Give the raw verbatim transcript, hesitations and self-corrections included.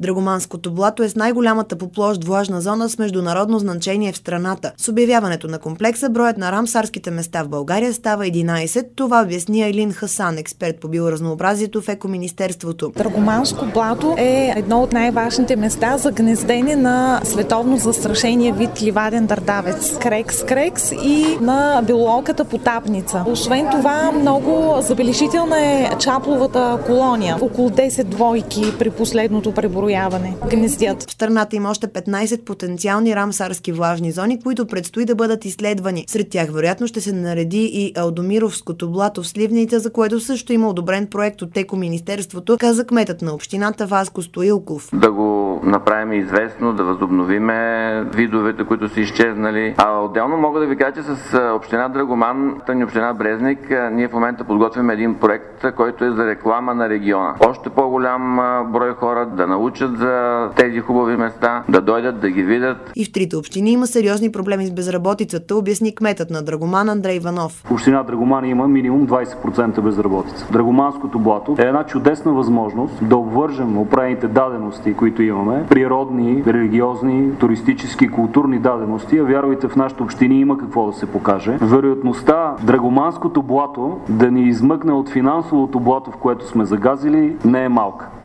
Драгоманското блато е с най-голямата по площ влажна зона с международно значение в страната. С обявяването на комплекса броят на рамсарските места в България става единайсет. Това обясни Айлин Хасан, експерт по биоразнообразието в Екоминистерството. Драгоманско блато е едно от най-важните места за гнездене на световно застрашения вид ливаден дърдавец крекс крекс и на белооката потапница. Освен това, много забележителна е чапловата колония. Около десет двойки при последното преброяване гнездят. В страната има още петнайсет потенциални рамсарски влажни зони, които предстои да бъдат изследвани. Сред тях вероятно ще се нареди и Алдомировското блато в Сливница, за което също има одобрен проект от Екоминистерството, каза кметът на общината Васко Стоилков. Да го направим известно, да възобновиме видовете, които са изчезнали. А отделно мога да ви кажа, че с община Драгоман и община Брезник ние в момента подготвяме един проект, който е за реклама на региона. Още по-голям брой хора да научат за тези хубави места, да дойдат да ги видят. И в трите общини има сериозни проблеми с безработицата, обясни кметът на Драгоман Андрей Иванов. В община Драгоман има минимум двайсет процента безработица. Драгоманското блато е една чудесна възможност да обвържем определените дадености, които имаме, природни, религиозни, туристически, културни дадености, а вярвайте, в нашите общини има какво да се покаже. Вероятността Драгоманското блато да ни измъкне от финансовото блато, в което сме загазили, не е малка.